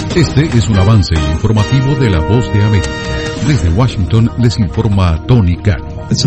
Este es un avance informativo de La Voz de América. Desde Washington les informa Tony Cano.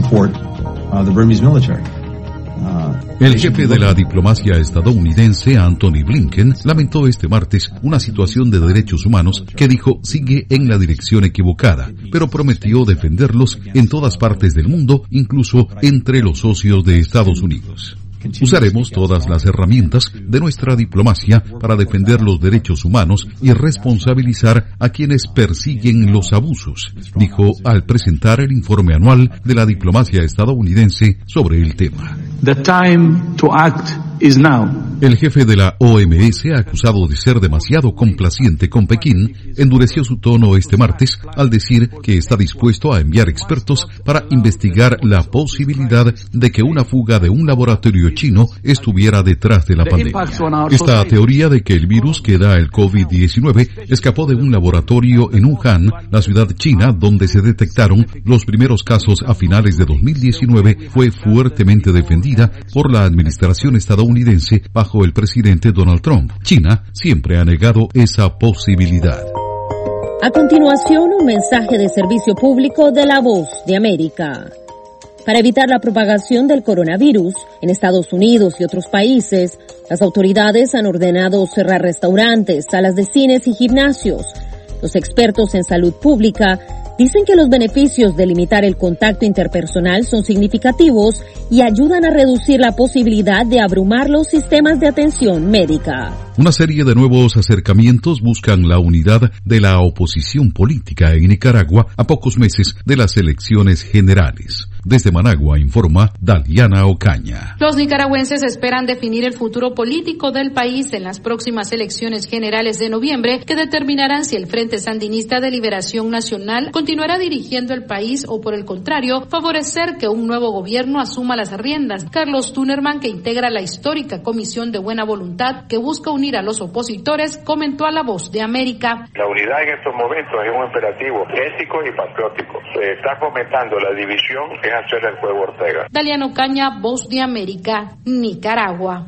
El jefe de la diplomacia estadounidense, Antony Blinken, lamentó este martes una situación de derechos humanos que dijo sigue en la dirección equivocada, pero prometió defenderlos en todas partes del mundo, incluso entre los socios de Estados Unidos. Usaremos todas las herramientas de nuestra diplomacia para defender los derechos humanos y responsabilizar a quienes persiguen los abusos, dijo al presentar el informe anual de la diplomacia estadounidense sobre el tema. The time to act is now. El jefe de la OMS, acusado de ser demasiado complaciente con Pekín, endureció su tono este martes al decir que está dispuesto a enviar expertos para investigar la posibilidad de que una fuga de un laboratorio chino estuviera detrás de la pandemia. Esta teoría de que el virus que da el COVID-19 escapó de un laboratorio en Wuhan, la ciudad china donde se detectaron los primeros casos a finales de 2019, fue fuertemente defendida por la administración estadounidense bajo el presidente Donald Trump. China siempre ha negado esa posibilidad. A continuación, un mensaje de servicio público de La Voz de América. Para evitar la propagación del coronavirus en Estados Unidos y otros países, las autoridades han ordenado cerrar restaurantes, salas de cines y gimnasios. Los expertos en salud pública dicen que los beneficios de limitar el contacto interpersonal son significativos y ayudan a reducir la posibilidad de abrumar los sistemas de atención médica. Una serie de nuevos acercamientos buscan la unidad de la oposición política en Nicaragua a pocos meses de las elecciones generales. Desde Managua informa Daliana Ocaña. Los nicaragüenses esperan definir el futuro político del país en las próximas elecciones generales de noviembre, que determinarán si el Frente Sandinista de Liberación Nacional continuará dirigiendo el país o, por el contrario, favorecer que un nuevo gobierno asuma las riendas. Carlos Tunerman, que integra la histórica Comisión de Buena Voluntad que busca unir a los opositores, comentó a La Voz de América. La unidad en estos momentos es un imperativo ético y patriótico. Se está fomentando la división, es hacer el juego Ortega. Daliano Caña, Voz de América, Nicaragua.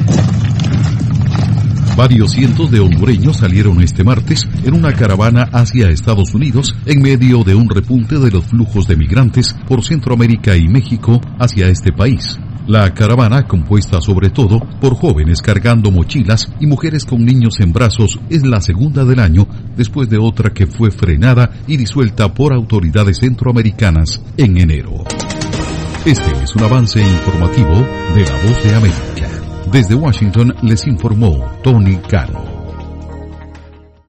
Varios cientos de hondureños salieron este martes en una caravana hacia Estados Unidos en medio de un repunte de los flujos de migrantes por Centroamérica y México hacia este país. La caravana, compuesta sobre todo por jóvenes cargando mochilas y mujeres con niños en brazos, es la segunda del año después de otra que fue frenada y disuelta por autoridades centroamericanas en enero. Este es un avance informativo de La Voz de América. Desde Washington les informó Tony Cano.